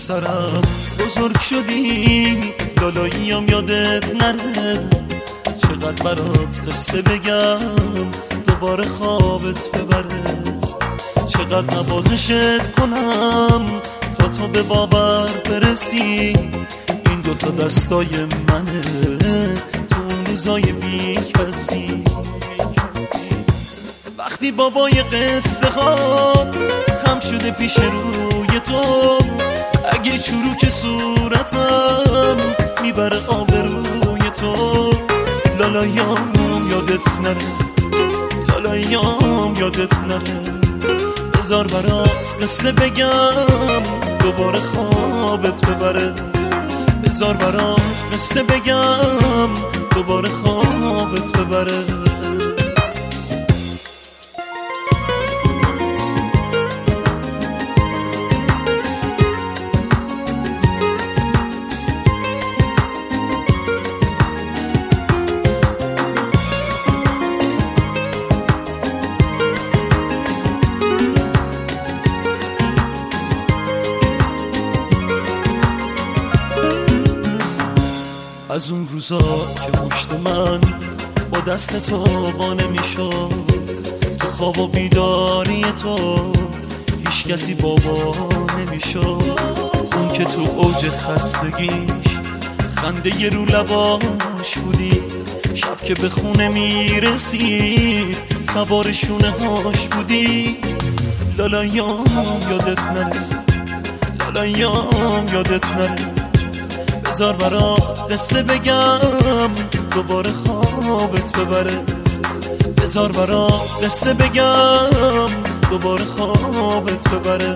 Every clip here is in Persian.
پسرم بزرگ شدی لالاییم یادت نره، چقدر برات قصه بگم دوباره خوابت ببره، چقدر نوازشت کنم تا تو به باور برسی، این دوتا دستای منه تو اون روزای بی کسی. وقتی بابای قصه هات خم شده پیش روی تو، اگه چروک صورتم میبره آبروی تو، لالایام یادت نره، لالایام یادت نره، بذار برات قصه بگم دوباره خوابت ببره، بذار برات قصه بگم دوباره خوابت ببره. از اون روزا که پشت من با دست تو قانه میشد، تو خواب و بیداری تو هیچ کسی بابا نمیشد، اون که تو اوج خستگیش خنده ی رو لباش بودی، شب که به خونه میرسید سوار شونه هاش بودی، لالایام یادت نره، لالایام یادت نره، بذار برات قصه بگم دوباره خوابت ببره، بذار برات قصه بگم دوباره خوابت ببره.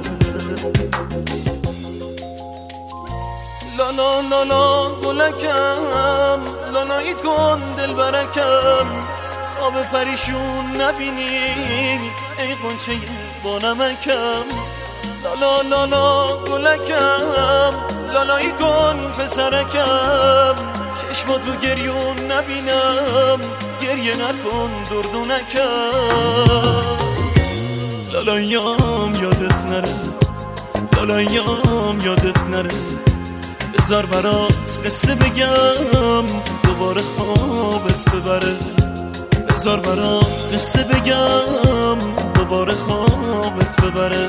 لالا لالا گلکم، لالاییت کن دل برکم، خواب پریشون نبینی ای قنچه با نمکم، لالا لالا گلکم، لالایی کن پسرکم، چشماتو گریون نبینم، گریه نکن دردونکم، لالایام یادت نره، لالایام یادت نره، بذار برات قصه بگم دوباره خوابت ببره، بذار برات قصه بگم دوباره خوابت ببره.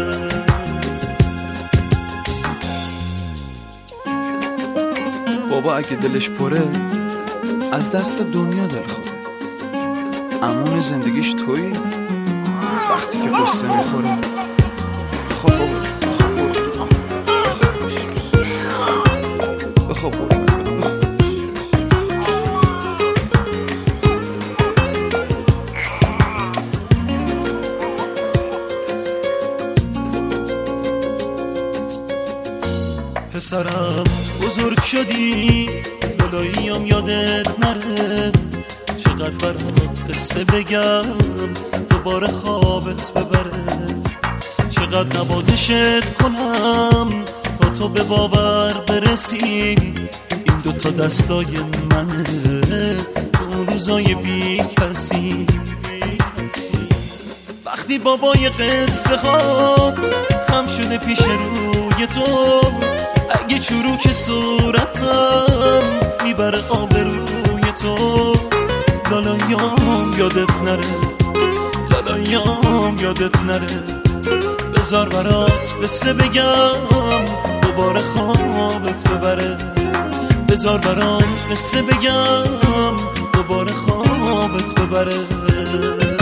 بابا اگه دلش پره از دست دنیا دل خوره، امون زندگیش تویی وقتی که قصه میخوره. خب بابا بخواب بابا. پسرم بزرگ شدی لالاییم یادت نره، چقدر برات قصه بگم دوباره خوابت ببره، چقدر نوازشت کنم تا تو به باور برسی، این دوتا دستای منه تو اون روزای بی کسی. وقتی بابای قصه هات خم شده پیش روی تو، اگه چروک صورتم میبره آبروی تو، لالایام یادت نره، لالایام یادت نره، بذار برات قصه بگم دوباره خوابت ببره، بذار برات قصه بگم دوباره خوابت ببره.